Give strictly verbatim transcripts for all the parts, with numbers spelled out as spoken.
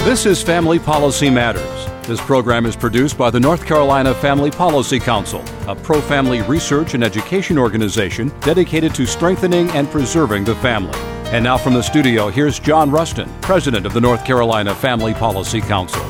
This is Family Policy Matters. This program is produced by the North Carolina Family Policy Council, a pro-family research and education organization dedicated to strengthening and preserving the family. And now from the studio, here's John Rustin, President of the North Carolina Family Policy Council.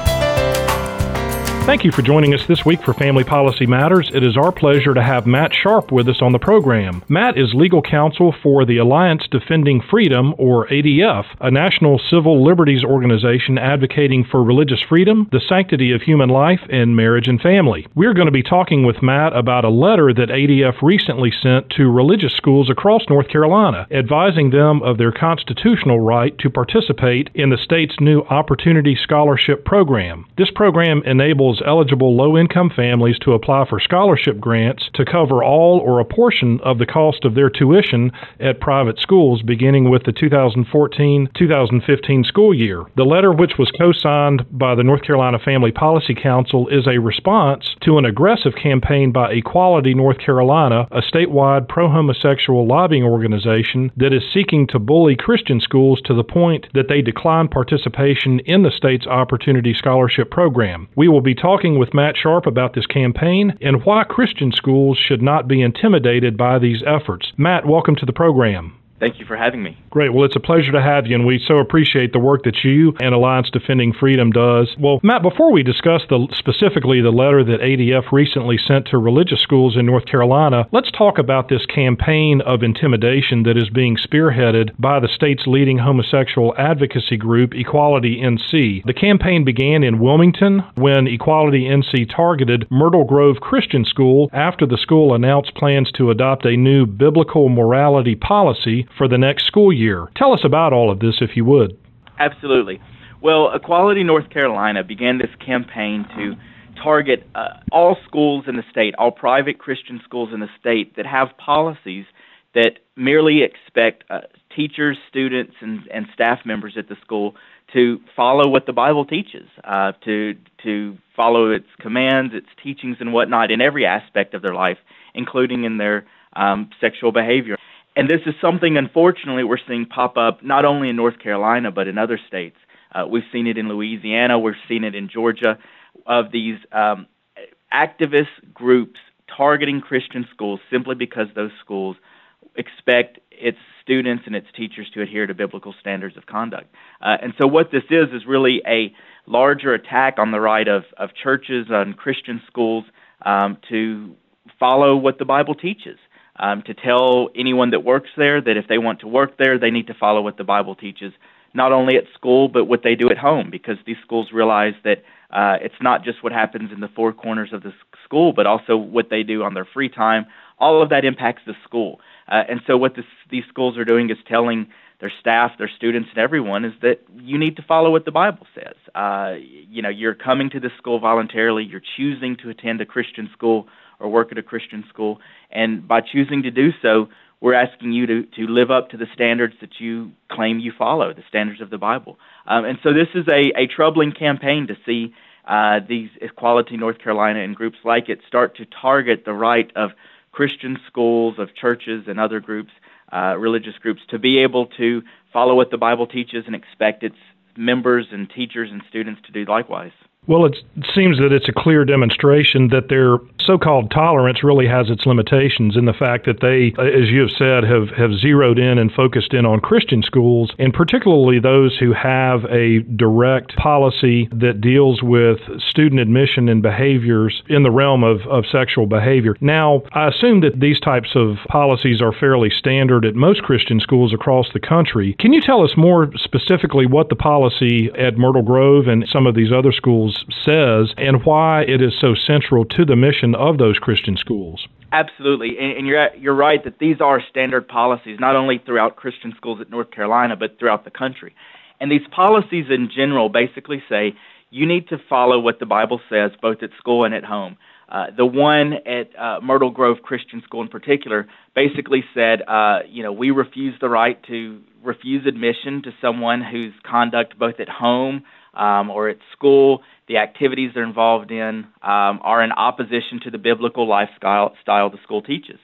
Thank you for joining us this week for Family Policy Matters. It is our pleasure to have Matt Sharp with us on the program. Matt is legal counsel for the Alliance Defending Freedom, or A D F, a national civil liberties organization advocating for religious freedom, the sanctity of human life, and marriage and family. We're going to be talking with Matt about a letter that A D F recently sent to religious schools across North Carolina, advising them of their constitutional right to participate in the state's new Opportunity Scholarship Program. This program enables eligible low-income families to apply for scholarship grants to cover all or a portion of the cost of their tuition at private schools beginning with the two thousand fourteen two thousand fifteen school year. The letter, which was co-signed by the North Carolina Family Policy Council, is a response to an aggressive campaign by Equality North Carolina, a statewide pro-homosexual lobbying organization that is seeking to bully Christian schools to the point that they decline participation in the state's Opportunity Scholarship Program. We will be talking with Matt Sharp about this campaign and why Christian schools should not be intimidated by these efforts. Matt, welcome to the program. Thank you for having me. Great. Well, it's a pleasure to have you, and we so appreciate the work that you and Alliance Defending Freedom does. Well, Matt, before we discuss the specifically the letter that A D F recently sent to religious schools in North Carolina, let's talk about this campaign of intimidation that is being spearheaded by the state's leading homosexual advocacy group, Equality N C. The campaign began in Wilmington when Equality N C targeted Myrtle Grove Christian School after the school announced plans to adopt a new biblical morality policy for the next school year. Tell us about all of this, if you would. Absolutely. Well, Equality North Carolina began this campaign to target uh, all schools in the state, all private Christian schools in the state that have policies that merely expect uh, teachers, students, and, and staff members at the school to follow what the Bible teaches, uh, to to follow its commands, its teachings, and whatnot in every aspect of their life, including in their um, sexual behavior. And this is something, unfortunately, we're seeing pop up not only in North Carolina, but in other states. Uh, we've seen it in Louisiana. We've seen it in Georgia, of these um, activist groups targeting Christian schools simply because those schools expect its students and its teachers to adhere to biblical standards of conduct. Uh, and so what this is is really a larger attack on the right of, of churches and Christian schools um, to follow what the Bible teaches. Um, to tell anyone that works there that if they want to work there, they need to follow what the Bible teaches, not only at school, but what they do at home, because these schools realize that uh, it's not just what happens in the four corners of the school, but also what they do on their free time. All of that impacts the school. Uh, and so what this, these schools are doing is telling their staff, their students, and everyone is that you need to follow what the Bible says. Uh, you know, you're coming to this school voluntarily. You're choosing to attend a Christian school or work at a Christian school. And by choosing to do so, we're asking you to, to live up to the standards that you claim you follow, the standards of the Bible. Um, and so this is a, a troubling campaign to see uh, these Equality North Carolina and groups like it start to target the right of Christian schools, of churches and other groups, uh, religious groups, to be able to follow what the Bible teaches and expect its members and teachers and students to do likewise. Well, it seems that it's a clear demonstration that their so-called tolerance really has its limitations in the fact that they, as you have said, have, have zeroed in and focused in on Christian schools, and particularly those who have a direct policy that deals with student admission and behaviors in the realm of, of sexual behavior. Now, I assume that these types of policies are fairly standard at most Christian schools across the country. Can you tell us more specifically what the policy at Myrtle Grove and some of these other schools says and why it is so central to the mission of those Christian schools? Absolutely, and, and you're you're right that these are standard policies, not only throughout Christian schools at North Carolina, but throughout the country. And these policies in general basically say you need to follow what the Bible says, both at school and at home. Uh, the one at uh, Myrtle Grove Christian School in particular basically said, uh, you know, we refuse the right to refuse admission to someone whose conduct both at home um, or at school, the activities they're involved in, um, are in opposition to the biblical lifestyle style the school teaches.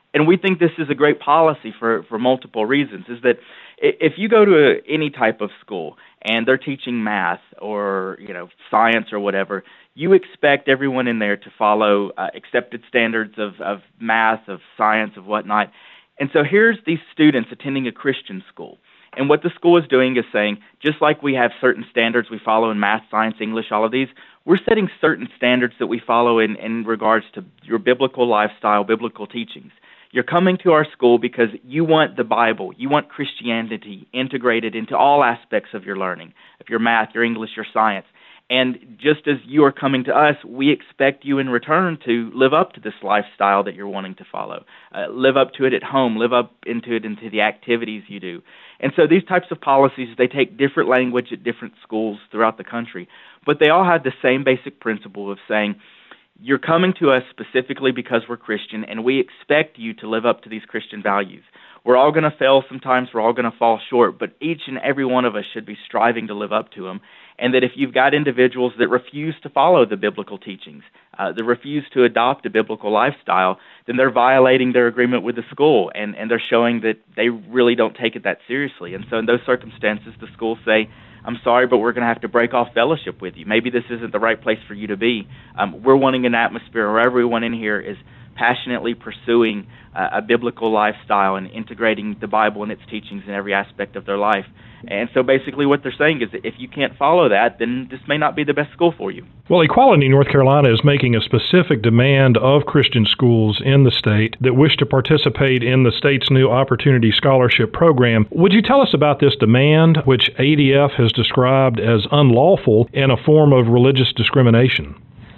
and we think this is a great policy for, for multiple reasons, is that if you go to a, any type of school and they're teaching math or, you know, science or whatever, you expect everyone in there to follow uh, accepted standards of, of math, of science, of whatnot. And so here's these students attending a Christian school. And what the school is doing is saying, just like we have certain standards we follow in math, science, English, all of these, we're setting certain standards that we follow in, in regards to your biblical lifestyle, biblical teachings. You're coming to our school because you want the Bible, you want Christianity integrated into all aspects of your learning, of your math, your English, your science. And just as you are coming to us, we expect you in return to live up to this lifestyle that you're wanting to follow. Uh, live up to it at home, live up into it into the activities you do. And so these types of policies, they take different language at different schools throughout the country, but they all have the same basic principle of saying, you're coming to us specifically because we're Christian, and we expect you to live up to these Christian values. We're all going to fail sometimes, we're all going to fall short, but each and every one of us should be striving to live up to them. And that if you've got individuals that refuse to follow the biblical teachings, uh, that refuse to adopt a biblical lifestyle, then they're violating their agreement with the school, and, and they're showing that they really don't take it that seriously. And so in those circumstances, the schools say, I'm sorry, but we're going to have to break off fellowship with you. Maybe this isn't the right place for you to be. Um, we're wanting an atmosphere where everyone in here is passionately pursuing uh, a biblical lifestyle and integrating the Bible and its teachings in every aspect of their life. And so basically what they're saying is that if you can't follow that, then this may not be the best school for you. Well, Equality North Carolina is making a specific demand of Christian schools in the state that wish to participate in the state's new Opportunity Scholarship Program. Would you tell us about this demand, which A D F has described as unlawful and a form of religious discrimination?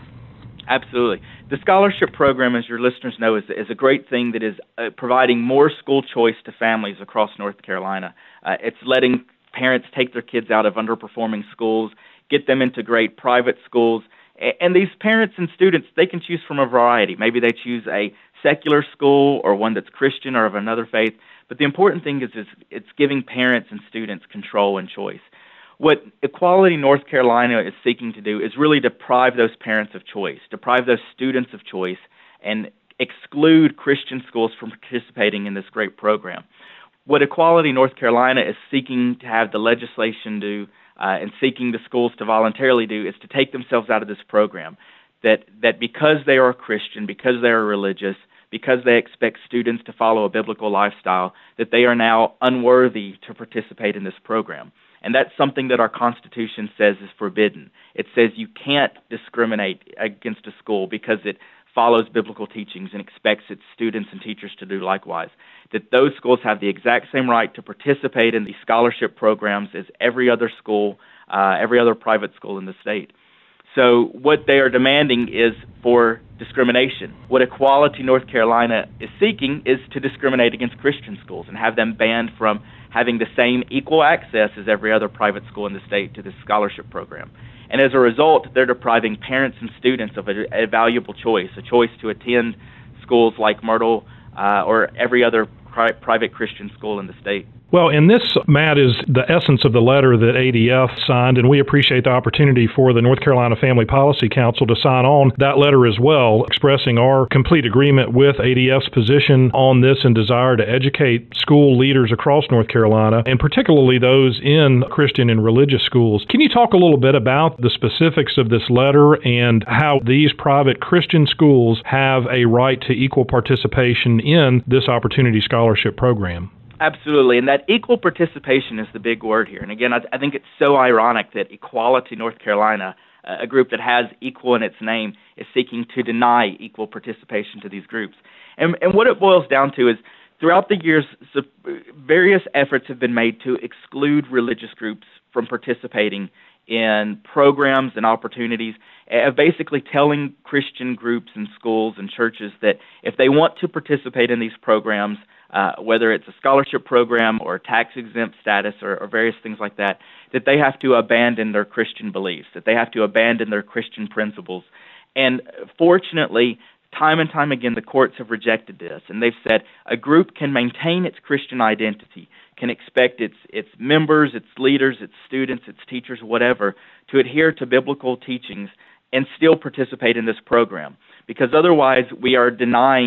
Absolutely. The scholarship program, as your listeners know, is, is a great thing that is uh, providing more school choice to families across North Carolina. Uh, it's letting parents take their kids out of underperforming schools, get them into great private schools, and these parents and students, they can choose from a variety. Maybe they choose a secular school or one that's Christian or of another faith, but the important thing is, is it's giving parents and students control and choice. What Equality North Carolina is seeking to do is really deprive those parents of choice, deprive those students of choice, and exclude Christian schools from participating in this great program. What Equality North Carolina is seeking to have the legislation do uh, and seeking the schools to voluntarily do is to take themselves out of this program, that, that because they are Christian, because they are religious, because they expect students to follow a biblical lifestyle, that they are now unworthy to participate in this program. And that's something that our Constitution says is forbidden. It says you can't discriminate against a school because it follows biblical teachings and expects its students and teachers to do likewise. That those schools have the exact same right to participate in these scholarship programs as every other school, uh, every other private school in the state. So what they are demanding is for discrimination. What Equality North Carolina is seeking is to discriminate against Christian schools and have them banned from having the same equal access as every other private school in the state to this scholarship program. And as a result, they're depriving parents and students of a, a valuable choice, a choice to attend schools like Myrtle uh, or every other pri- private Christian school in the state. Well, and this, Matt, is the essence of the letter that A D F signed, and we appreciate the opportunity for the North Carolina Family Policy Council to sign on that letter as well, expressing our complete agreement with A D F's position on this and desire to educate school leaders across North Carolina, and particularly those in Christian and religious schools. Can you talk a little bit about the specifics of this letter and how these private Christian schools have a right to equal participation in this Opportunity Scholarship Program? Absolutely, and that equal participation is the big word here. And again, I, I think it's so ironic that Equality North Carolina, uh, a group that has equal in its name, is seeking to deny equal participation to these groups. And, and what it boils down to is, throughout the years, so various efforts have been made to exclude religious groups from participating in programs and opportunities, uh, basically telling Christian groups and schools and churches that if they want to participate in these programs, Uh, whether it's a scholarship program or tax-exempt status or, or various things like that, that they have to abandon their Christian beliefs, that they have to abandon their Christian principles. And fortunately, time and time again, the courts have rejected this, and they've said a group can maintain its Christian identity, can expect its, its members, its leaders, its students, its teachers, whatever, to adhere to biblical teachings and still participate in this program. Because otherwise, we are denying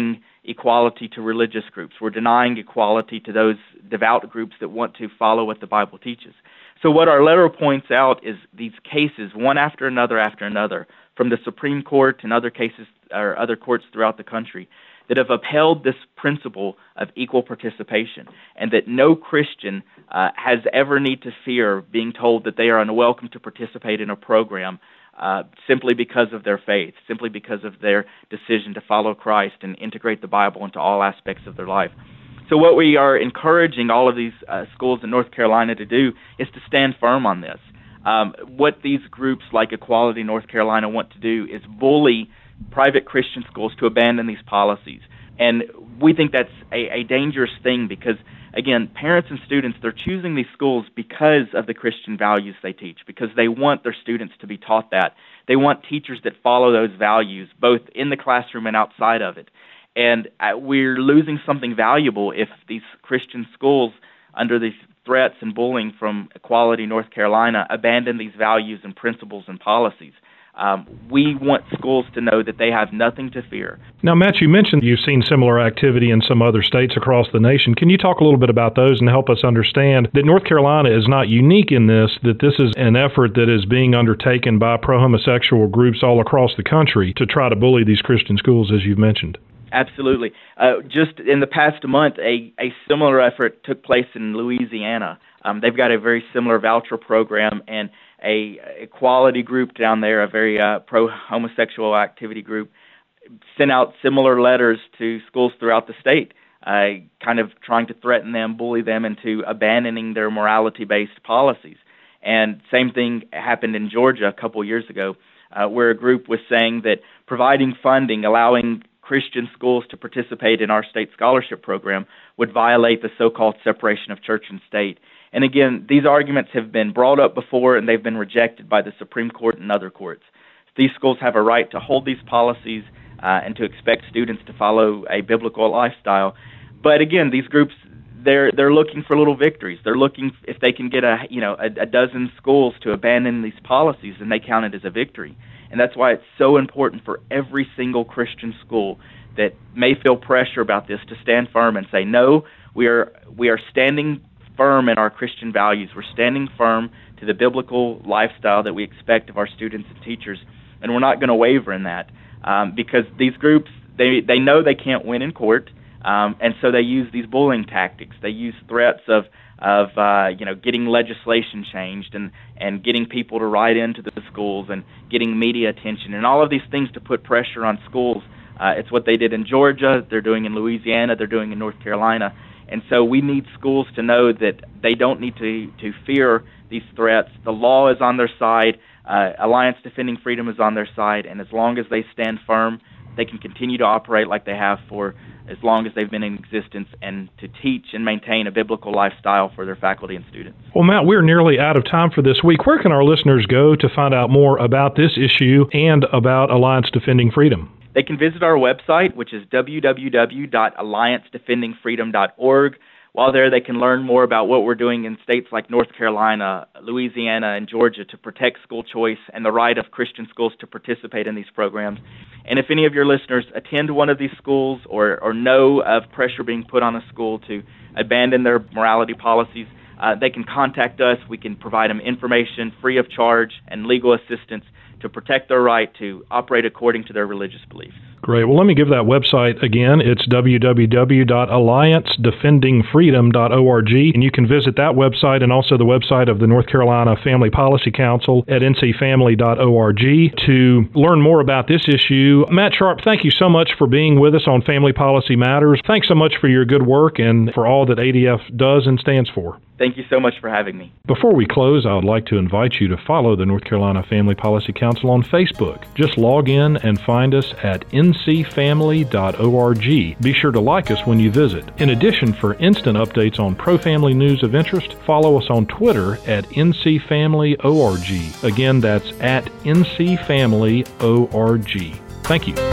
equality to religious groups. We're denying equality to those devout groups that want to follow what the Bible teaches. So what our letter points out is these cases, one after another after another, from the Supreme Court and other cases or other courts throughout the country, that have upheld this principle of equal participation, and that no Christian uh, has ever need to fear being told that they are unwelcome to participate in a program uh, simply because of their faith, simply because of their decision to follow Christ and integrate the Bible into all aspects of their life. So what we are encouraging all of these uh, schools in North Carolina to do is to stand firm on this. Um, what these groups like Equality North Carolina want to do is bully private Christian schools to abandon these policies. And we think that's a, a dangerous thing because, again, parents and students, they're choosing these schools because of the Christian values they teach, because they want their students to be taught that. They want teachers that follow those values, both in the classroom and outside of it. And uh, we're losing something valuable if these Christian schools, under these threats and bullying from Equality North Carolina, abandon these values and principles and policies. Um, we want schools to know that they have nothing to fear. Now, Matt, you mentioned you've seen similar activity in some other states across the nation. Can you talk a little bit about those and help us understand that North Carolina is not unique in this, that this is an effort that is being undertaken by pro-homosexual groups all across the country to try to bully these Christian schools, as you've mentioned? Absolutely. Uh, just in the past month, a, a similar effort took place in Louisiana. Um, they've got a very similar voucher program, and a equality group down there, a very uh, pro-homosexual activity group, sent out similar letters to schools throughout the state, uh, kind of trying to threaten them, bully them into abandoning their morality-based policies. And same thing happened in Georgia a couple years ago, uh, where a group was saying that providing funding, allowing Christian schools to participate in our state scholarship program would violate the so-called separation of church and state. And again, these arguments have been brought up before and they've been rejected by the Supreme Court and other courts. These schools have a right to hold these policies uh, and to expect students to follow a biblical lifestyle. But again, these groups, they're they're looking for little victories. They're looking if they can get a you know a, a dozen schools to abandon these policies, and they count it as a victory. And that's why it's so important for every single Christian school that may feel pressure about this to stand firm and say, no, we are we are standing firm in our Christian values. We're standing firm to the biblical lifestyle that we expect of our students and teachers, and we're not going to waver in that um, because these groups, they, they know they can't win in court, um, and so they use these bullying tactics. They use threats of of uh, you know getting legislation changed and, and getting people to write into the schools and getting media attention and all of these things to put pressure on schools. Uh, it's what they did in Georgia, they're doing in Louisiana, they're doing in North Carolina. And so we need schools to know that they don't need to, to fear these threats. The law is on their side. Uh, Alliance Defending Freedom is on their side. And as long as they stand firm, they can continue to operate like they have for as long as they've been in existence and to teach and maintain a biblical lifestyle for their faculty and students. Well, Matt, we're nearly out of time for this week. Where can our listeners go to find out more about this issue and about Alliance Defending Freedom? They can visit our website, which is w w w dot alliance defending freedom dot org. While there, they can learn more about what we're doing in states like North Carolina, Louisiana, and Georgia to protect school choice and the right of Christian schools to participate in these programs. And if any of your listeners attend one of these schools or, or know of pressure being put on a school to abandon their morality policies, uh, they can contact us. We can provide them information free of charge and legal assistance to protect their right to operate according to their religious beliefs. Great. Well, let me give that website again. It's w w w dot alliance defending freedom dot org, and you can visit that website and also the website of the North Carolina Family Policy Council at n c family dot org to learn more about this issue. Matt Sharp, thank you so much for being with us on Family Policy Matters. Thanks so much for your good work and for all that A D F does and stands for. Thank you so much for having me. Before we close, I would like to invite you to follow the North Carolina Family Policy Council on Facebook. Just log in and find us at n c family dot org. Be sure to like us when you visit. In addition, for instant updates on pro-family news of interest, follow us on Twitter at N C Family org. Again, that's at N C Family org. Thank you.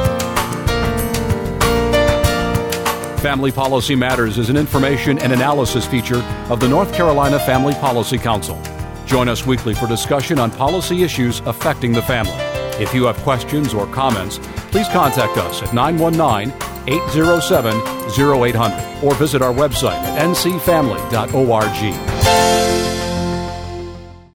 Family Policy Matters is an information and analysis feature of the North Carolina Family Policy Council. Join us weekly for discussion on policy issues affecting the family. If you have questions or comments, please contact us at nine one nine, eight zero seven, zero eight hundred or visit our website at n c family dot org.